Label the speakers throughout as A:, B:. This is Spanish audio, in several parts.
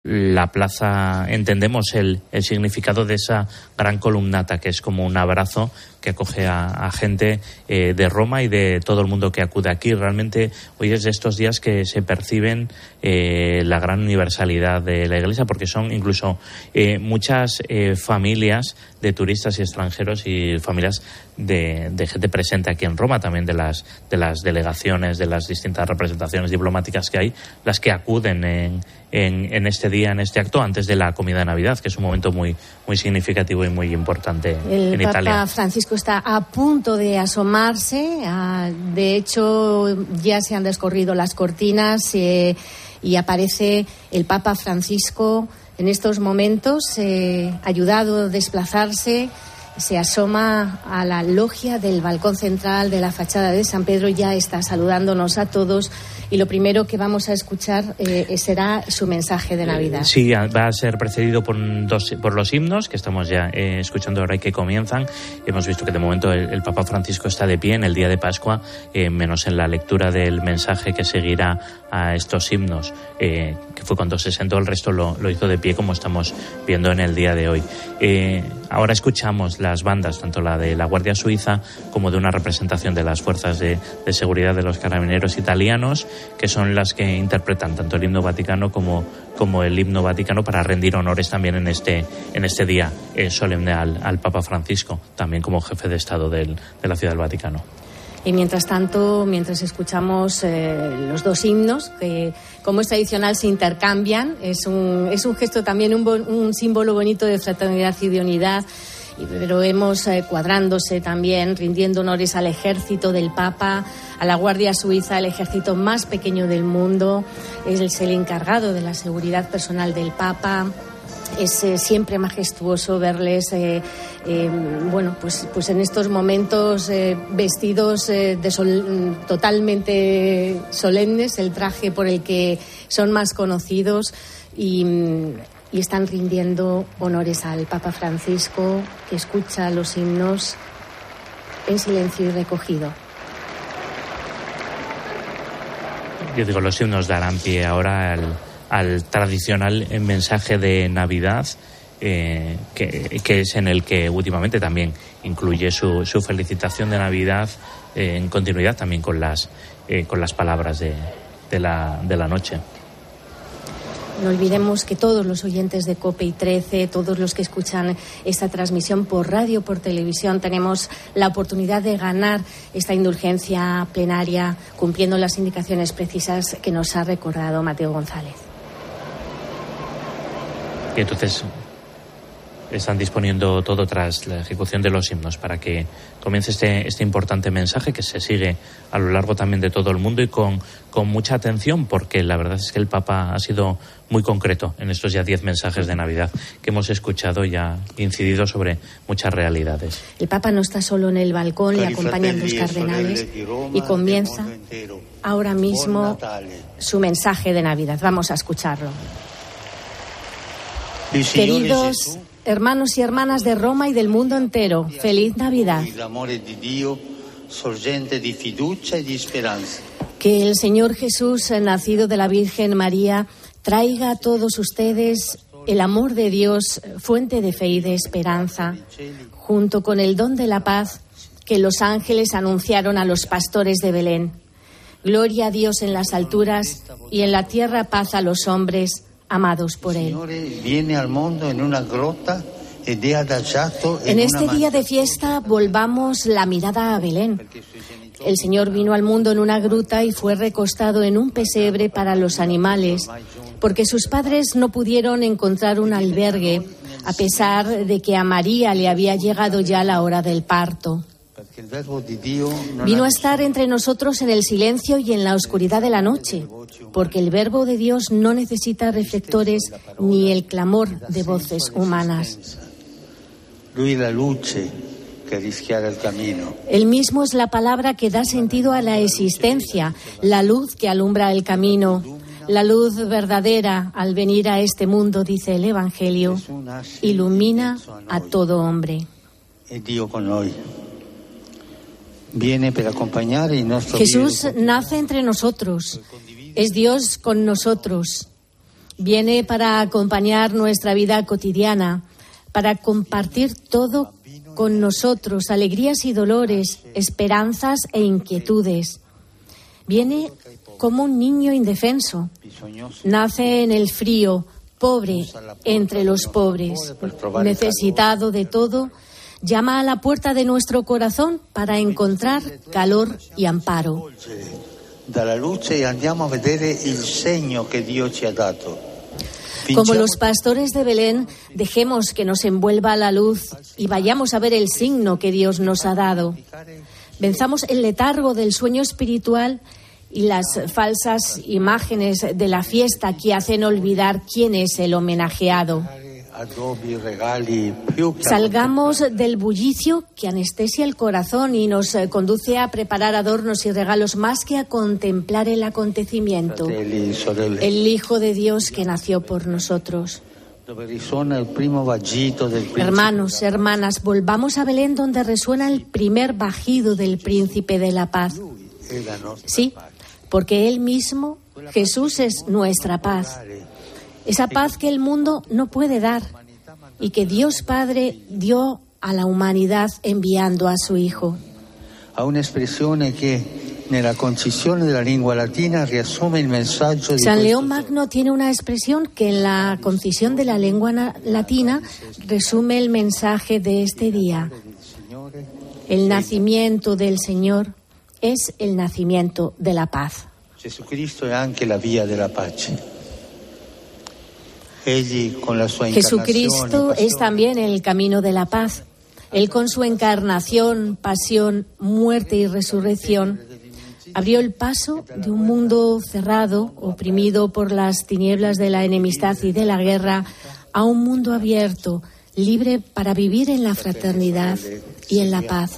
A: la plaza, entendemos el significado de esa gran columnata, que es como un abrazo que acoge a gente de Roma y de todo el mundo que acude aquí. Realmente hoy es de estos días que se perciben la gran universalidad de la Iglesia, porque son incluso muchas familias de turistas y extranjeros y familias de gente presente aquí en Roma, también de las delegaciones, de las distintas representaciones diplomáticas que hay, las que acuden en este día, en este acto, antes de la comida de Navidad, que es un momento muy, muy significativo y muy importante en Italia.
B: El Papa Francisco está a punto de asomarse. De hecho, ya se han descorrido las cortinas y aparece el Papa Francisco en estos momentos, ayudado a desplazarse. Se asoma a la logia del balcón central de la fachada de San Pedro, ya está saludándonos a todos, y lo primero que vamos a escuchar será su mensaje de Navidad.
A: Sí, va a ser precedido por los himnos que estamos ya escuchando ahora y que comienzan. Hemos visto que de momento el Papa Francisco está de pie en el día de Pascua, menos en la lectura del mensaje que seguirá a estos himnos, que fue cuando se sentó. El resto lo hizo de pie, como estamos viendo en el día de hoy. Ahora escuchamos las bandas, tanto la de la Guardia Suiza como de una representación de las fuerzas de seguridad de los carabineros italianos, que son las que interpretan tanto el himno vaticano como el himno vaticano, para rendir honores también en este día solemne al Papa Francisco, también como jefe de Estado de la Ciudad del Vaticano.
B: Y mientras tanto, mientras escuchamos los dos himnos, que como es tradicional se intercambian, es un gesto también, un símbolo bonito de fraternidad y de unidad, pero vemos cuadrándose también, rindiendo honores al ejército del Papa, a la Guardia Suiza, el ejército más pequeño del mundo. Es el encargado de la seguridad personal del Papa. Es siempre majestuoso verles pues en estos momentos vestidos totalmente solemnes, el traje por el que son más conocidos, y están rindiendo honores al Papa Francisco, que escucha los himnos en silencio y recogido.
A: Yo digo, los himnos darán pie ahora al tradicional mensaje de Navidad, que es en el que últimamente también incluye su felicitación de Navidad, en continuidad también con las palabras de la noche.
B: No olvidemos que todos los oyentes de COPE y 13, todos los que escuchan esta transmisión por radio, por televisión, tenemos la oportunidad de ganar esta indulgencia plenaria cumpliendo las indicaciones precisas que nos ha recordado Mateo González.
A: Y entonces están disponiendo todo tras la ejecución de los himnos para que comience este importante mensaje, que se sigue a lo largo también de todo el mundo y con mucha atención, porque la verdad es que el Papa ha sido muy concreto en estos ya 10 mensajes de Navidad que hemos escuchado y ha incidido sobre muchas realidades.
B: El Papa no está solo en el balcón, le acompañan los cardenales y comienza ahora mismo su mensaje de Navidad. Vamos a escucharlo. Queridos hermanos y hermanas de Roma y del mundo entero, feliz Navidad. Que el Señor Jesús, nacido de la Virgen María, traiga a todos ustedes el amor de Dios, fuente de fe y de esperanza, junto con el don de la paz que los ángeles anunciaron a los pastores de Belén. Gloria a Dios en las alturas y en la tierra paz a los hombres amados por Él. En este día de fiesta volvamos la mirada a Belén. El Señor vino al mundo en una gruta y fue recostado en un pesebre para los animales, porque sus padres no pudieron encontrar un albergue, a pesar de que a María le había llegado ya la hora del parto. Vino a estar entre nosotros en el silencio y en la oscuridad de la noche, porque el Verbo de Dios no necesita reflectores ni el clamor de voces humanas. Él mismo es la palabra que da sentido a la existencia, la luz que alumbra el camino, la luz verdadera al venir a este mundo, dice el Evangelio, ilumina a todo hombre. Jesús nace entre nosotros, es Dios con nosotros. Viene para acompañar nuestra vida cotidiana, para compartir todo con nosotros, alegrías y dolores, esperanzas e inquietudes. Viene como un niño indefenso. Nace en el frío, pobre entre los pobres, necesitado de todo. Llama a la puerta de nuestro corazón para encontrar calor y amparo. Como los pastores de Belén, dejemos que nos envuelva la luz y vayamos a ver el signo que Dios nos ha dado. Venzamos el letargo del sueño espiritual y las falsas imágenes de la fiesta que hacen olvidar quién es el homenajeado. Salgamos del bullicio que anestesia el corazón y nos conduce a preparar adornos y regalos más que a contemplar el acontecimiento, el Hijo de Dios que nació por nosotros. Hermanos, hermanas, volvamos a Belén donde resuena el primer bajido del Príncipe de la Paz. Sí, porque Él mismo, Jesús, es nuestra paz. Esa paz que el mundo no puede dar y que Dios Padre dio a la humanidad enviando a su Hijo.
C: A una expresión que nella concisione della lingua latina riassume il messaggio di
B: San León Magno tiene una expresión que en la concisión de la lengua latina resume el mensaje de este día. El nacimiento del Señor es el nacimiento de la paz.
C: Jesucristo è anche la via della pace.
B: Jesucristo es también el camino de la paz. Él con su encarnación, pasión, muerte y resurrección abrió el paso de un mundo cerrado, oprimido por las tinieblas de la enemistad y de la guerra, a un mundo abierto, libre para vivir en la fraternidad y en la paz.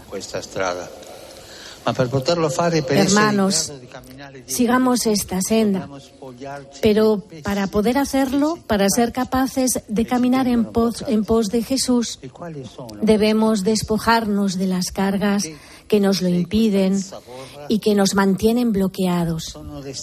B: Hermanos, sigamos esta senda, pero para poder hacerlo, para ser capaces de caminar en pos de Jesús, debemos despojarnos de las cargas que nos lo impiden y que nos mantienen bloqueados.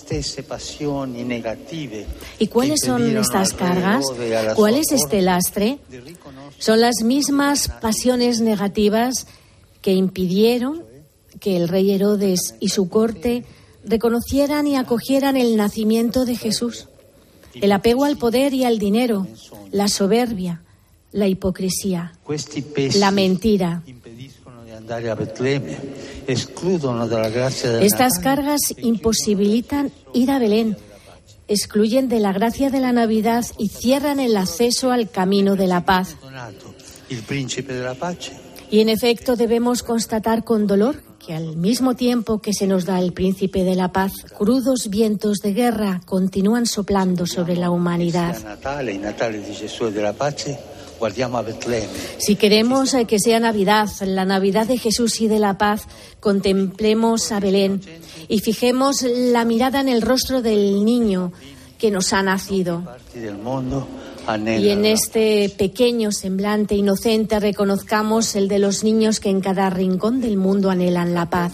B: ¿Y cuáles son estas cargas? ¿Cuál es este lastre? Son las mismas pasiones negativas que impidieron que el rey Herodes y su corte reconocieran y acogieran el nacimiento de Jesús. El apego al poder y al dinero, la soberbia, la hipocresía, la mentira. Estas cargas imposibilitan ir a Belén, excluyen de la gracia de la Navidad y cierran el acceso al camino de la paz. Y en efecto debemos constatar con dolor que al mismo tiempo que se nos da el Príncipe de la Paz, crudos vientos de guerra continúan soplando sobre la humanidad. Si queremos que sea Navidad, la Navidad de Jesús y de la paz, contemplemos a Belén y fijemos la mirada en el rostro del niño que nos ha nacido. Y en este pequeño semblante inocente reconozcamos el de los niños que en cada rincón del mundo anhelan la paz.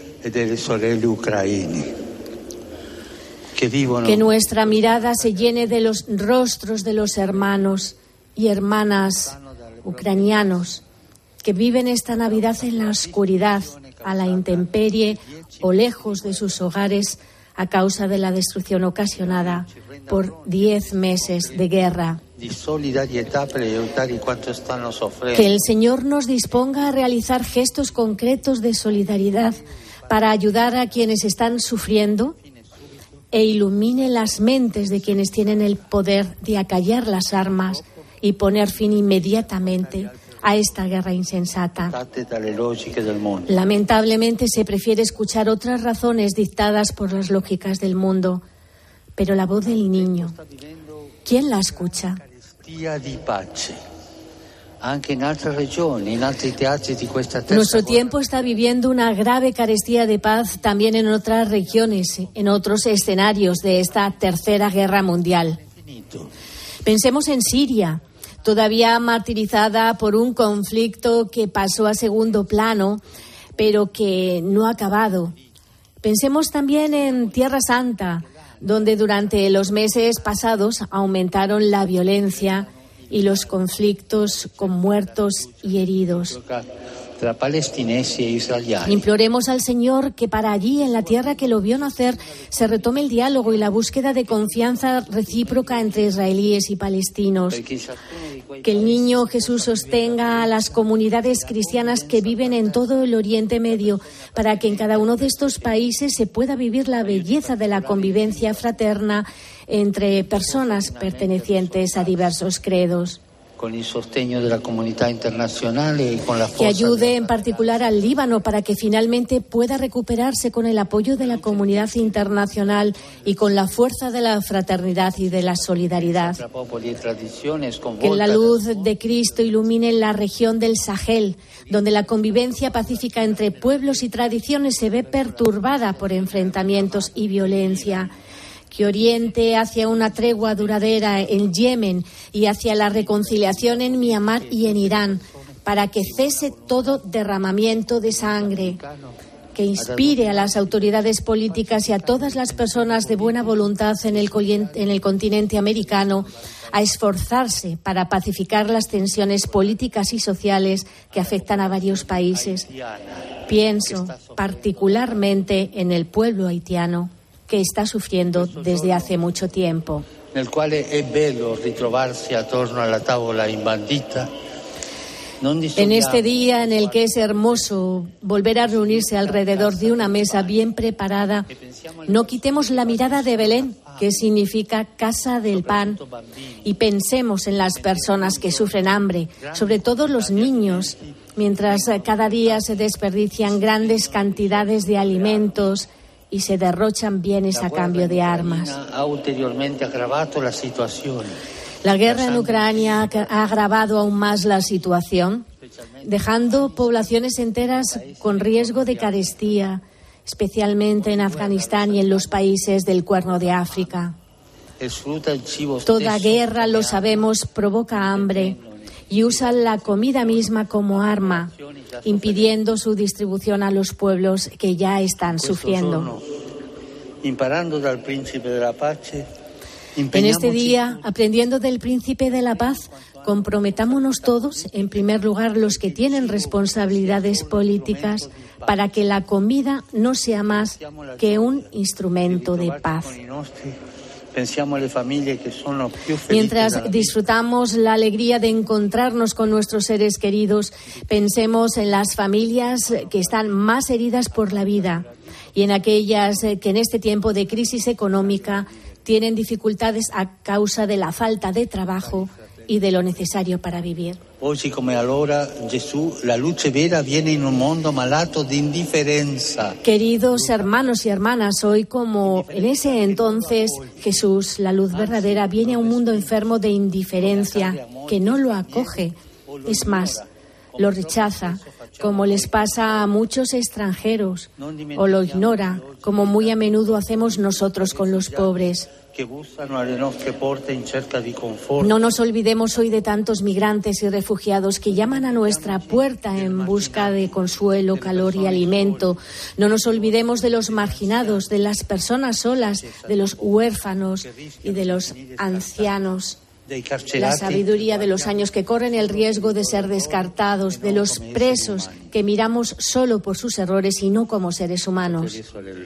B: Que nuestra mirada se llene de los rostros de los hermanos y hermanas ucranianos que viven esta Navidad en la oscuridad, a la intemperie o lejos de sus hogares a causa de la destrucción ocasionada por 10 meses de guerra. Que el Señor nos disponga a realizar gestos concretos de solidaridad para ayudar a quienes están sufriendo e ilumine las mentes de quienes tienen el poder de acallar las armas y poner fin inmediatamente a esta guerra insensata. Lamentablemente se prefiere escuchar otras razones dictadas por las lógicas del mundo, pero la voz del niño, ¿quién la escucha? Nuestro tiempo está viviendo una grave carestía de paz también en otras regiones, en otros escenarios de esta tercera guerra mundial. Pensemos en Siria, todavía martirizada por un conflicto que pasó a segundo plano, pero que no ha acabado. Pensemos también en Tierra Santa, donde durante los meses pasados aumentaron la violencia y los conflictos con muertos y heridos. Imploremos al Señor que para allí, en la tierra que lo vio nacer, se retome el diálogo y la búsqueda de confianza recíproca entre israelíes y palestinos. Que el niño Jesús sostenga a las comunidades cristianas que viven en todo el Oriente Medio, para que en cada uno de estos países se pueda vivir la belleza de la convivencia fraterna entre personas pertenecientes a diversos credos.
C: Con el sostegno de la comunidad internacional y con la
B: que ayude en particular al Líbano para que finalmente pueda recuperarse con el apoyo de la comunidad internacional y con la fuerza de la fraternidad y de la solidaridad. Que la luz de Cristo ilumine la región del Sahel, donde la convivencia pacífica entre pueblos y tradiciones se ve perturbada por enfrentamientos y violencia. Que oriente hacia una tregua duradera en Yemen y hacia la reconciliación en Myanmar y en Irán, para que cese todo derramamiento de sangre. Que inspire a las autoridades políticas y a todas las personas de buena voluntad en el continente americano a esforzarse para pacificar las tensiones políticas y sociales que afectan a varios países. Pienso particularmente en el pueblo haitiano, que está sufriendo desde hace mucho tiempo.
C: Nel quale è bello ritrovarsi attorno alla tavola imbandita.
B: En este día en el que es hermoso volver a reunirse alrededor de una mesa bien preparada, no quitemos la mirada de Belén, que significa casa del pan, y pensemos en las personas que sufren hambre, sobre todo los niños, mientras cada día se desperdician grandes cantidades de alimentos y se derrochan bienes a cambio de armas. La guerra en Ucrania ha agravado aún más la situación, dejando poblaciones enteras con riesgo de carestía, especialmente en Afganistán y en los países del Cuerno de África. Toda guerra, lo sabemos, provoca hambre y usa la comida misma como arma, impidiendo su distribución a los pueblos que ya están sufriendo. En este día, aprendiendo del Príncipe de la Paz, comprometámonos todos, en primer lugar los que tienen responsabilidades políticas, para que la comida no sea más que un instrumento de paz. Mientras disfrutamos la alegría de encontrarnos con nuestros seres queridos, pensemos en las familias que están más heridas por la vida y en aquellas que en este tiempo de crisis económica tienen dificultades a causa de la falta de trabajo y de lo necesario para vivir.
C: Oggi come allora Gesù, la luce vera viene in un mondo malato di indifferenza.
B: Queridos hermanos y hermanas, hoy como en ese entonces Jesús, la luz verdadera, viene a un mundo enfermo de indiferencia que no lo acoge. Es más, lo rechaza, como les pasa a muchos extranjeros, o lo ignora, como muy a menudo hacemos nosotros con los pobres. No nos olvidemos hoy de tantos migrantes y refugiados que llaman a nuestra puerta en busca de consuelo, calor y alimento. No nos olvidemos de los marginados, de las personas solas, de los huérfanos y de los ancianos. La sabiduría de los años que corren el riesgo de ser descartados, de los presos que miramos solo por sus errores y no como seres humanos.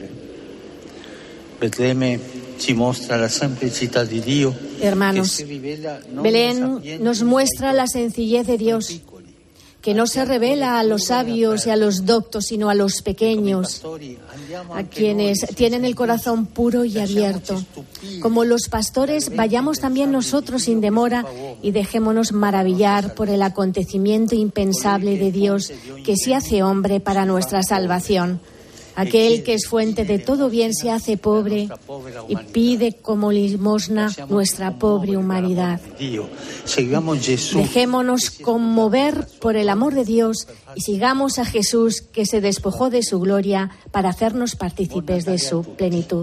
B: Hermanos, Belén nos muestra la sencillez de Dios, que no se revela a los sabios y a los doctos, sino a los pequeños, a quienes tienen el corazón puro y abierto. Como los pastores, vayamos también nosotros sin demora y dejémonos maravillar por el acontecimiento impensable de Dios que se hace hombre para nuestra salvación. Aquel que es fuente de todo bien se hace pobre y pide como limosna nuestra pobre humanidad. Dejémonos conmover por el amor de Dios y sigamos a Jesús, que se despojó de su gloria para hacernos partícipes de su plenitud.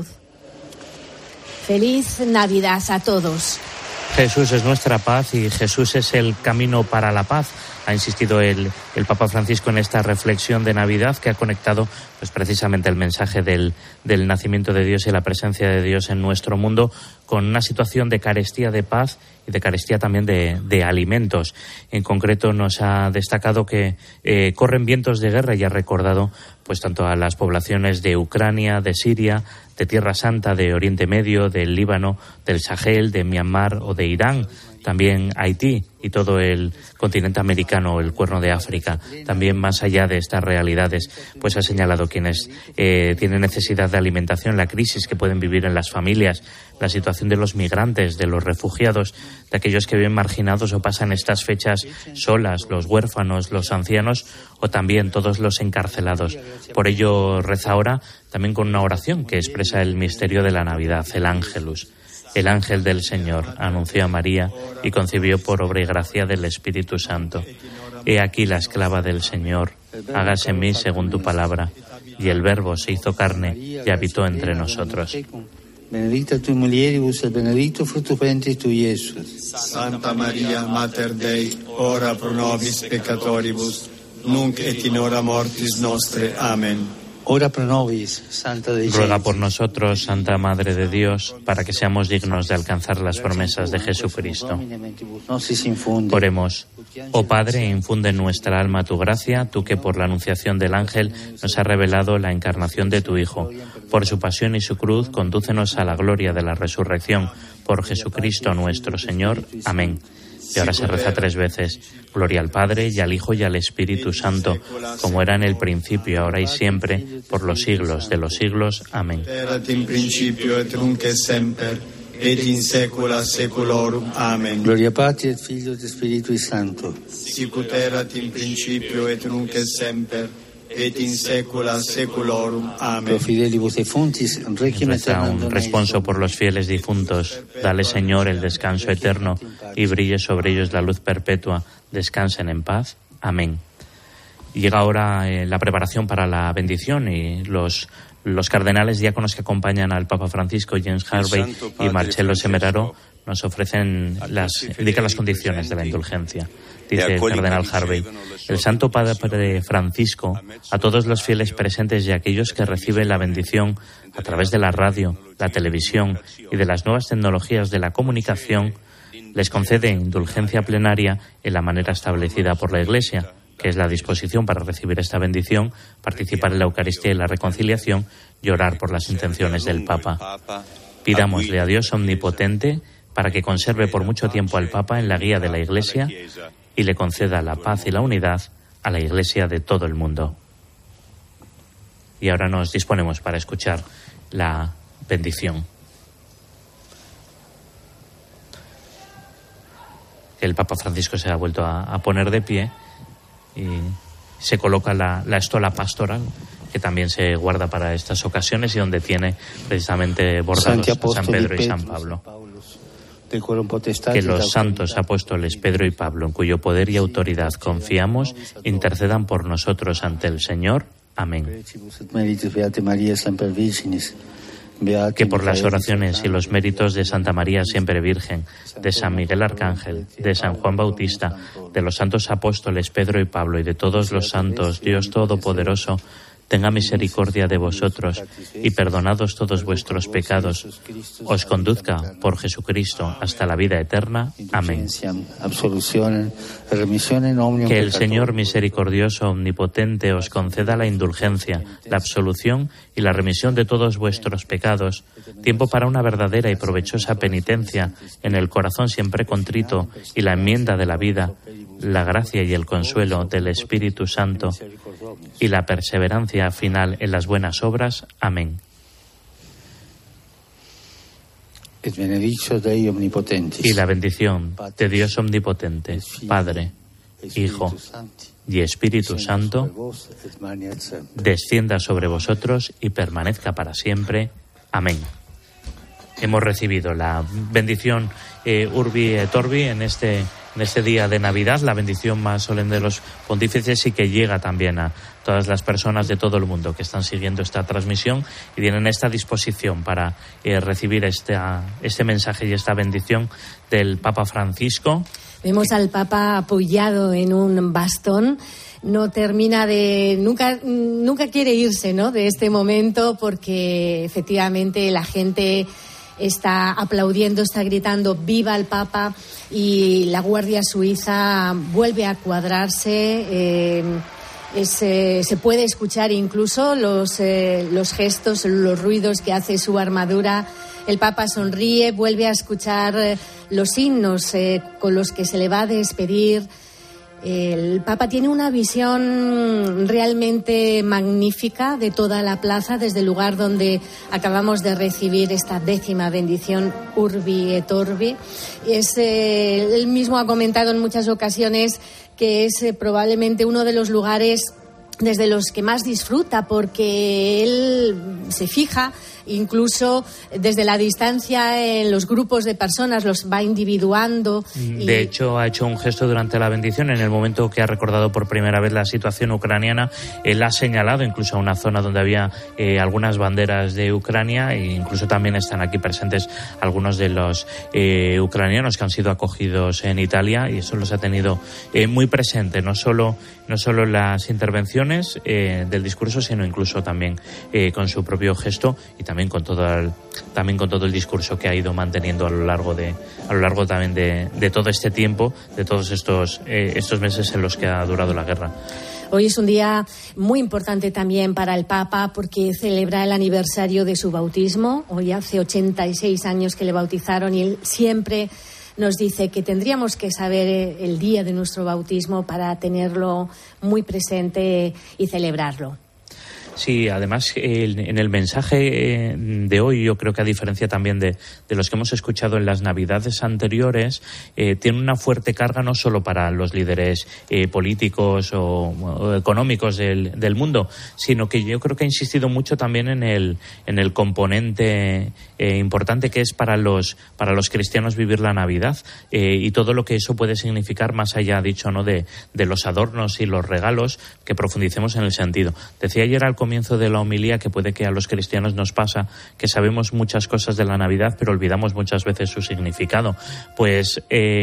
B: Feliz Navidad a todos.
A: Jesús es nuestra paz y Jesús es el camino para la paz. Ha insistido el Papa Francisco en esta reflexión de Navidad que ha conectado pues precisamente el mensaje del nacimiento de Dios y la presencia de Dios en nuestro mundo con una situación de carestía de paz y de carestía también de alimentos. En concreto nos ha destacado que corren vientos de guerra y ha recordado pues tanto a las poblaciones de Ucrania, de Siria, de Tierra Santa, de Oriente Medio, del Líbano, del Sahel, de Myanmar o de Irán, también Haití y todo el continente americano, el Cuerno de África. También más allá de estas realidades, pues ha señalado quienes tienen necesidad de alimentación, la crisis que pueden vivir en las familias, la situación de los migrantes, de los refugiados, de aquellos que viven marginados o pasan estas fechas solas, los huérfanos, los ancianos o también todos los encarcelados. Por ello reza ahora también con una oración que expresa el misterio de la Navidad, el Ángelus. El ángel del Señor anunció a María y concibió por obra y gracia del Espíritu Santo. He aquí la esclava del Señor, hágase en mí según tu palabra. Y el Verbo se hizo carne y habitó entre nosotros.
C: Benedicta tui mulieribus et benedictus fructus ventris tui, Iesus.
D: Santa Maria, Mater Dei, ora pro nobis peccatoribus, nunc et in hora mortis nostre. Amén.
C: Ora pro nobis, Santa Dei.
A: Ruega por nosotros, Santa Madre de Dios, para que seamos dignos de alcanzar las promesas de Jesucristo. Oremos. Oh Padre, infunde en nuestra alma tu gracia, tú que por la anunciación del ángel nos has revelado la encarnación de tu Hijo. Por su pasión y su cruz, condúcenos a la gloria de la resurrección. Por Jesucristo nuestro Señor. Amén. Y ahora se reza 3 veces. Gloria al Padre, y al Hijo, y al Espíritu Santo, como era en el principio, ahora y siempre, por los siglos de los siglos. Amén.
D: Erat in principio et nunc et semper, et in saecula saeculorum. Amén.
C: Gloria Patri et Filio et Spiritui Sancto.
D: Sicut erat in principio et nunc et semper, et in saecula saeculorum. Amén.
C: Pro fidelibus defuntis, requiem aeternam
A: un responso por los fieles difuntos. Dale, Señor, el descanso eterno y brille sobre ellos la luz perpetua. Descansen en paz. Amén. Llega ahora la preparación para la bendición y los cardenales diáconos que acompañan al Papa Francisco, James Harvey y Marcello Semeraro, nos ofrecen indican las condiciones de la indulgencia. Dice el cardenal Harvey: el Santo Padre Francisco, a todos los fieles presentes y a aquellos que reciben la bendición a través de la radio, la televisión y de las nuevas tecnologías de la comunicación, les concede indulgencia plenaria en la manera establecida por la Iglesia, que es la disposición para recibir esta bendición, participar en la Eucaristía y la reconciliación y orar por las intenciones del Papa. Pidámosle a Dios omnipotente para que conserve por mucho tiempo al Papa en la guía de la Iglesia y le conceda la paz y la unidad a la Iglesia de todo el mundo. Y ahora nos disponemos para escuchar la bendición. El Papa Francisco se ha vuelto a poner de pie y se coloca la estola pastoral, que también se guarda para estas ocasiones y donde tiene precisamente bordados San Pedro y San Pablo. Que los santos apóstoles Pedro y Pablo, en cuyo poder y autoridad confiamos, intercedan por nosotros ante el Señor. Amén. Que por las oraciones y los méritos de Santa María Siempre Virgen, de San Miguel Arcángel, de San Juan Bautista, de los santos apóstoles Pedro y Pablo y de todos los santos, Dios Todopoderoso, tenga misericordia de vosotros y perdonados todos vuestros pecados, os conduzca por Jesucristo hasta la vida eterna. Amén. Que el Señor misericordioso, omnipotente, os conceda la indulgencia, la absolución y la remisión de todos vuestros pecados, tiempo para una verdadera y provechosa penitencia en el corazón siempre contrito y la enmienda de la vida, la gracia y el consuelo del Espíritu Santo y la perseverancia final en las buenas obras. Amén. Y la bendición de Dios omnipotente, Padre, Hijo y Espíritu Santo, descienda sobre vosotros y permanezca para siempre. Amén. Hemos recibido la bendición Urbi et Orbi en este día de Navidad, la bendición más solemne de los pontífices y que llega también a todas las personas de todo el mundo que están siguiendo esta transmisión y tienen esta disposición para recibir este mensaje y esta bendición del Papa Francisco.
B: Vemos al Papa apoyado en un bastón. No termina nunca quiere irse, ¿no?, de este momento, porque efectivamente la gente está aplaudiendo, está gritando ¡viva el Papa! Y la Guardia Suiza vuelve a cuadrarse. Se puede escuchar incluso los gestos, los ruidos que hace su armadura. El Papa sonríe, vuelve a escuchar los himnos con los que se le va a despedir. El Papa tiene una visión realmente magnífica de toda la plaza, desde el lugar donde acabamos de recibir esta 10ª bendición Urbi et Orbi. Él mismo ha comentado en muchas ocasiones que es probablemente uno de los lugares desde los que más disfruta, porque él se fija incluso desde la distancia en los grupos de personas, los va individuando.
A: De hecho, ha hecho un gesto durante la bendición en el momento que ha recordado por primera vez la situación ucraniana. Él ha señalado incluso a una zona donde había algunas banderas de Ucrania, e incluso también están aquí presentes algunos de los ucranianos que han sido acogidos en Italia, y eso los ha tenido muy presente, no solo en las intervenciones del discurso, sino incluso también con su propio gesto, y también con todo el discurso que ha ido manteniendo a lo largo también de todo este tiempo, de todos estos meses en los que ha durado la guerra.
B: Hoy es un día muy importante también para el Papa, porque celebra el aniversario de su bautismo. Hoy hace 86 años que le bautizaron, y él siempre nos dice que tendríamos que saber el día de nuestro bautismo para tenerlo muy presente y celebrarlo.
A: Sí, además en el mensaje de hoy, yo creo que a diferencia también de los que hemos escuchado en las Navidades anteriores, tiene una fuerte carga no solo para los líderes políticos o económicos del mundo, sino que yo creo que ha insistido mucho también en el componente importante que es para los cristianos vivir la Navidad, y todo lo que eso puede significar, más allá, dicho, ¿no?, de los adornos y los regalos, que profundicemos en el sentido. Decía ayer al comienzo de la homilía que puede que a los cristianos nos pasa que sabemos muchas cosas de la Navidad, pero olvidamos muchas veces su significado. Pues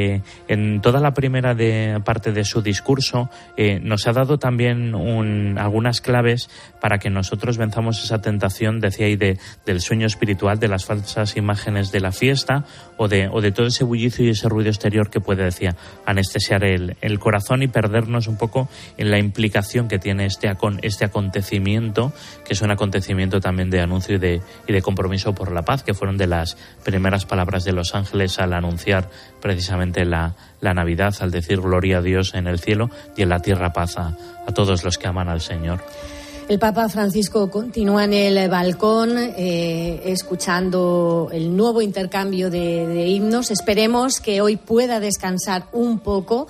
A: en toda la primera parte de su discurso nos ha dado también algunas claves para que nosotros venzamos esa tentación, decía ahí, del sueño espiritual, de las falsas imágenes de la fiesta o de todo ese bullicio y ese ruido exterior que puede, decía, anestesiar el corazón y perdernos un poco en la implicación que tiene este acontecimiento, que es un acontecimiento también de anuncio y de compromiso por la paz, que fueron de las primeras palabras de los ángeles al anunciar precisamente la Navidad, al decir gloria a Dios en el cielo y en la tierra paz a todos los que aman al Señor.
B: El Papa Francisco continúa en el balcón escuchando el nuevo intercambio de himnos. Esperemos que hoy pueda descansar un poco,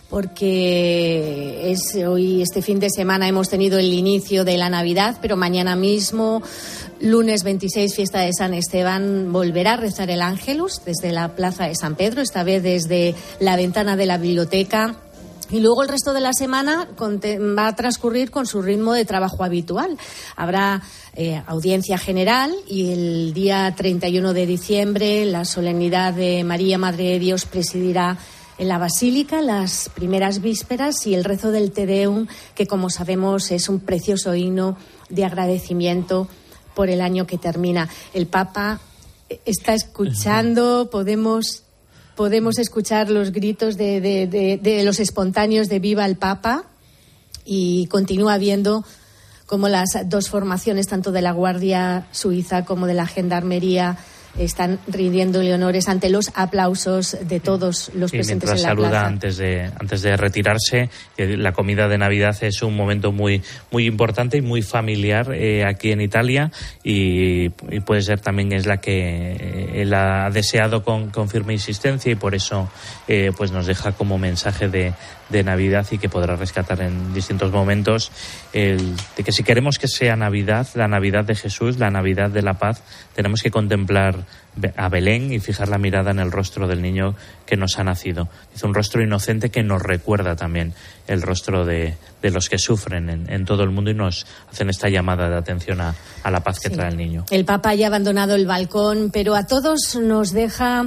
B: porque hoy, este fin de semana, hemos tenido el inicio de la Navidad, pero mañana mismo, lunes 26, fiesta de San Esteban, volverá a rezar el Ángelus desde la Plaza de San Pedro, esta vez desde la ventana de la biblioteca. Y luego el resto de la semana va a transcurrir con su ritmo de trabajo habitual. Habrá audiencia general, y el día 31 de diciembre la solemnidad de María, Madre de Dios, presidirá en la Basílica las primeras vísperas, y el rezo del Te Deum, que como sabemos es un precioso himno de agradecimiento por el año que termina. El Papa está escuchando, podemos escuchar los gritos de los espontáneos de viva el Papa, y continúa viendo cómo las dos formaciones, tanto de la Guardia Suiza como de la Gendarmería, están rindiéndole honores ante los aplausos de todos los presentes en la plaza.
A: Antes de retirarse, la comida de Navidad es un momento muy, muy importante y muy familiar aquí en Italia, y puede ser también es la que él ha deseado con firme insistencia, y por eso pues nos deja como mensaje de Navidad, y que podrá rescatar en distintos momentos de que si queremos que sea Navidad, la Navidad de Jesús, la Navidad de la paz, tenemos que contemplar a Belén y fijar la mirada en el rostro del niño que nos ha nacido. Es un rostro inocente que nos recuerda también el rostro de los que sufren en todo el mundo, y nos hacen esta llamada de atención a la paz que trae el niño.
B: El Papa ya ha abandonado el balcón, pero a todos nos deja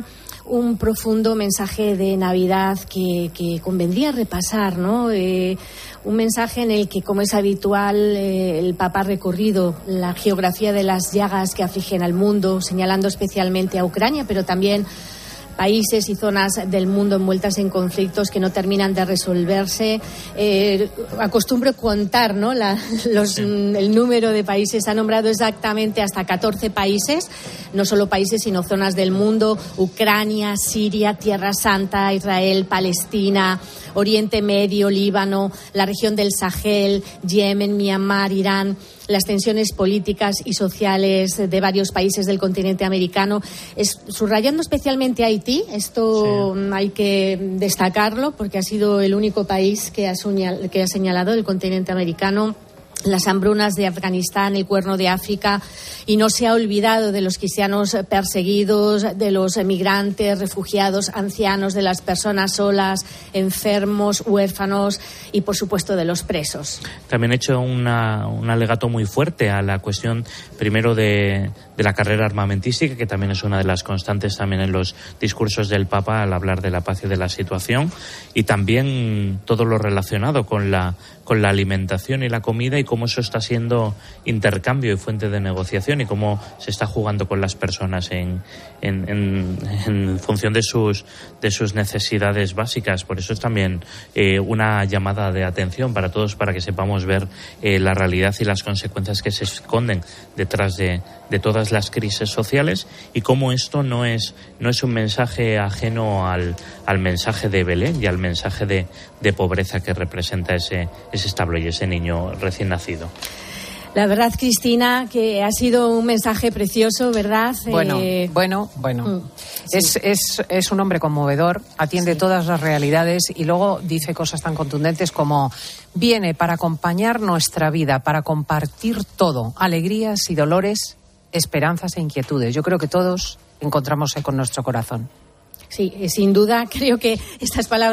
B: un profundo mensaje de Navidad que convendría repasar, ¿no? Un mensaje en el que, como es habitual, el Papa ha recorrido la geografía de las llagas que afligen al mundo, señalando especialmente a Ucrania, pero también países y zonas del mundo envueltas en conflictos que no terminan de resolverse. Acostumbro contar, ¿no? El número de países. Ha nombrado exactamente hasta 14 países, no solo países, sino zonas del mundo: Ucrania, Siria, Tierra Santa, Israel, Palestina, Oriente Medio, Líbano, la región del Sahel, Yemen, Myanmar, Irán, las tensiones políticas y sociales de varios países del continente americano, subrayando especialmente a Haití. Esto hay que destacarlo porque ha sido el único país que ha señalado el continente americano las hambrunas de Afganistán, el Cuerno de África, y no se ha olvidado de los cristianos perseguidos, de los emigrantes, refugiados, ancianos, de las personas solas, enfermos, huérfanos y, por supuesto, de los presos.
A: También ha hecho un alegato muy fuerte a la cuestión, primero, de la carrera armamentística, que también es una de las constantes también en los discursos del Papa al hablar de la paz y de la situación, y también todo lo relacionado con la alimentación y la comida, y cómo eso está siendo intercambio y fuente de negociación, y cómo se está jugando con las personas en función de sus necesidades básicas. Por eso es también una llamada de atención para todos, para que sepamos ver la realidad y las consecuencias que se esconden detrás de todas las crisis sociales, y cómo esto no es un mensaje ajeno al mensaje de Belén y al mensaje de pobreza que representa ese establo y ese niño recién nacido.
B: La verdad, Cristina, que ha sido un mensaje precioso, ¿verdad?
E: Bueno.
B: Sí.
E: Es un hombre conmovedor, atiende todas las realidades y luego dice cosas tan contundentes como: viene para acompañar nuestra vida, para compartir todo, alegrías y dolores, esperanzas e inquietudes. Yo creo que todos encontramos con nuestro corazón.
B: Sí, sin duda, creo que estas palabras